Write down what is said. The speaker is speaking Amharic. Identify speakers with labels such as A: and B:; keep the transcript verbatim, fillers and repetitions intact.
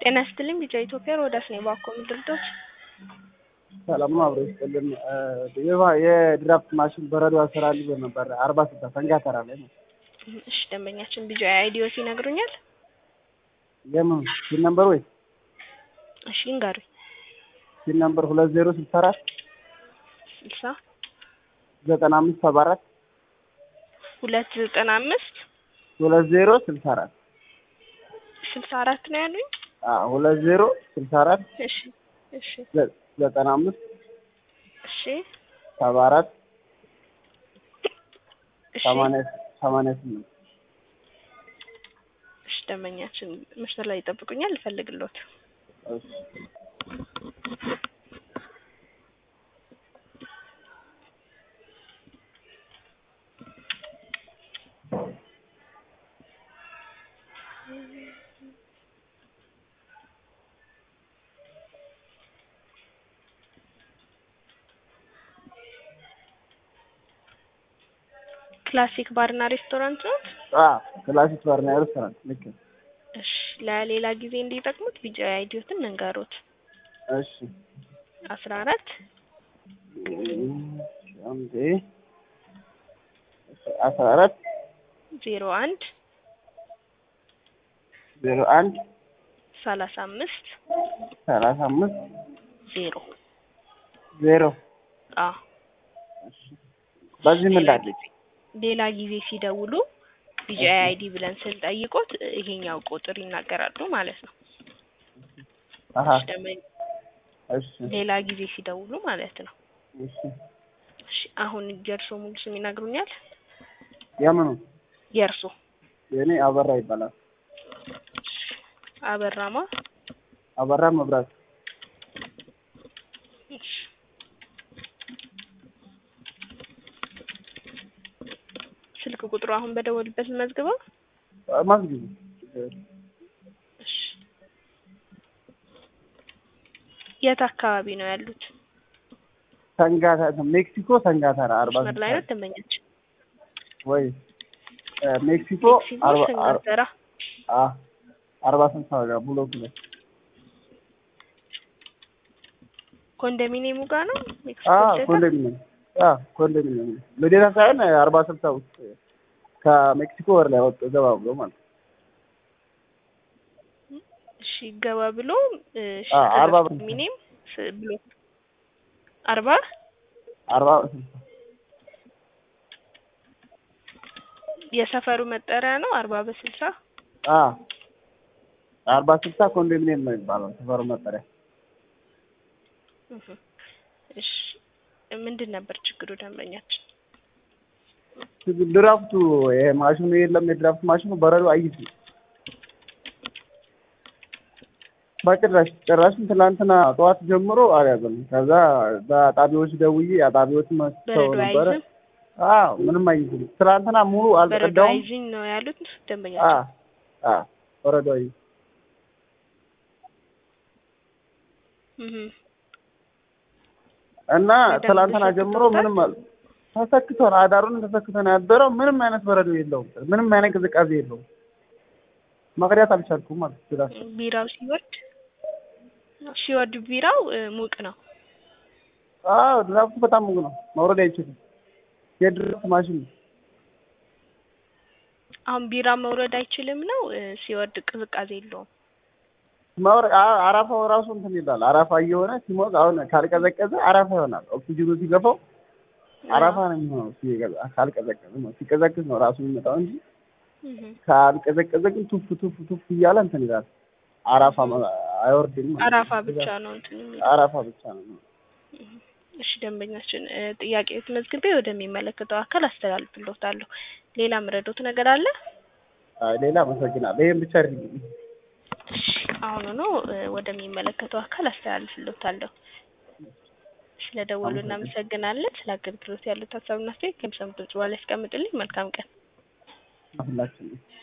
A: ጤና ይስጥልኝ ቢጫ ኢትዮጵያ ሮዳስ ነኝ ባኮ ምድርቶች
B: ሰላም ነው አብሮ ይስጥልን የባ የድራፍት ማሽን በረዶ ያሰራል ነበር አርባ ስድስት ሰንጋተራ ላይ ነው።
A: እሺ ደንበኛችን ቢጫ አይዲዮ ሲነግሩኛል
B: የምን ሲን ነምበር ወይ
A: እሺ እንጋሩ
B: ሲን ነምበር ሁለት ዜሮ ስልሳ አራት
A: ስልሳ
B: ዘጠና አምስት ሰባ አራት
A: ሁለት ዘጠና አምስት
B: ሁለት ዜሮ ስልሳ አራት
A: ስልሳ አራት ነው ያሉኝ።
B: አዎ ሁለት ዜሮ ስልሳ አራት
A: እሺ እሺ
B: ዘጠና አምስት
A: እሺ
B: ሰባ አራት
A: እሺ
B: ሰማንያ ሰማንያ ስምንት
A: እሺ ደንበኛችን መስመር ላይ ይጠብቁኛል ልፈልግልዎት።
B: እሺ
A: ክላሲክ ባርና ሬስቶራንት ነው?
B: አዎ ክላሲክ ባርና ሬስቶራንት ልክ።
A: እሺ ለሌላ ጊዜ እንዲጠቅሙት ቢጫ አይዲዮትን እንጋሮት።
B: እሺ
A: አስራ አራት
B: አንዴ አስራ አራት
A: ዜሮ አንድ
B: ዜሮ አንድ
A: ሰላሳ አምስት
B: ሰላሳ አምስት
A: ዜሮ
B: ዜሮ
A: አዎ
B: እሺ በዚህ ምን ላድርግ?
A: ሌላ ጊዜ ሲደውሉ ቢጫ አይዲ ብለን ስንጠይቆት ይሄኛው ቁጥር ይናገራሉ ማለት ነው።
B: አሃ እሺ
A: ሌላ ጊዜ ሲደውሉ ማለት ነው።
B: እሺ
A: እሺ አሁን የእርሶ ሙሉ ስም ይነግሩኛል?
B: የምኑ
A: የእርሶ?
B: የኔ አበራ ይባላል።
A: አበራማ
B: አበራ መብራት።
A: እሺ ስልክ ቁጥሩ አሁን በደወልበት መዝግበው
B: ማዝግቡ።
A: እሺ የት አካባቢ ነው ያሉት?
B: ሰንጋተራ ሜክሲኮ ሰንጋተራ አርባ
A: መስመር ላይ ነው ደንበኛችን
B: ወይ ሜክሲኮ
A: አርባ ሰንጋተራ
B: አ አርባ ስልሳ ጋር ብሎክ ላይ
A: ኮንዶሚኒየሙ ጋር ነው ሜክሲኮ
B: አ ኮንዶሚኒየም አ ኮንዶሚኒየም ለሌላ ሳይሆን አርባ ስልሳ ውስጥ ከሜክሲኮ ወር ላይ ወጥ ገባ ብሎ ማለት
A: እሺ ገባ ብሎ እሺ
B: አርባ
A: ኮንዶሚኒየም ብሎ አርባ
B: አርባ
A: የሰፈሩ መጠሪያ ነው አርባ በስልሳ
B: አ አርባ ስልሳ ኮንዶሚኒየም ነው የሚባለው ሰፈሩ መጠሪያ።
A: እሺ ምንድን ነበር ችግሩ ደንበኛችን?
B: ድራፍቱ ይሄ ማሽኑ የለም የድራፍት ማሽኑ በረዶ አይይዝ በጭራሽ ጭራሽም ትናንትና ጠዋት ጀምሮ አልያዘም። ከዛ በጣቢያዎች ደውዬ አጣቢያዎች መጥተው ነበር። አዎ ምንም አይይዝም። ትናንትና ሙሉ አልቀዳውም።
A: አይይዝኝ ነው ያሉት ደንበኛችን?
B: አዎ አዎ በረዶ አይይዝ
A: እህ
B: እና ትናንትና ጀምሮ ምንም አል ተሰክቷል። አዳሩን ተሰክቷል ያደረው ምንም አይነት በረዶ የለውም። ምንም አይነት ቅዝቃዜ የለውም። መቅዳት አልቻልኩም ማለት ይችላል።
A: ቢራው ሲወርድ ሲወርድ ቢራው ሙቅ ነው።
B: አዎ ድራፍቱ በጣም ሙቅ ነው። መውረድ አይችልም። የድራፍት ማሽን
A: አሁን ቢራ መውረድ አይችልም ነው ሲወርድ ቅዝቃዜ የለውም።
B: ማውረ አራፋው ራሱ እንትን ይላል። አራፋ እየሆነ ሲሞቅ አሁን ካልቀዘቀዘ አራፋ ይሆናል። ኦክሲጅኑ ሲገፋው አራፋ ነው የሚሆነው። ሲገዛ ካልቀዘቀዘ ነው ሲቀዘቅዝ ነው ራሱ የሚመጣው እንጂ ካልቀዘቀዘ ግን ቱፍ ቱፍ ቱፍ እያለ እንትን ይላል። አራፋ አይወርድም።
A: አራፋ ብቻ ነው እንትን የሚለው
B: አራፋ ብቻ ነው።
A: እሺ ደንበኛችን ጥያቄዎች መዝግቤ ወደሚመለከተው አካል አስተላልፍልዎታለሁ። ሌላ ምረዶት ነገር አለ?
B: አይ ሌላ አመሰግናለሁ። ይሄን ብቻ አድርጊልኝ።
A: እሺ አሁን ነው ወደሚመለከተው አካል አስተላልፍልዎታለሁ። ስለደወሉ እናመሰግናለን። ስለ አገልግሎት ያሉት ሀሳብና አስተያየት ከምሰሙት በኋላ ያስቀምጡልኝ። መልካም ቀን።
B: ሁላችንም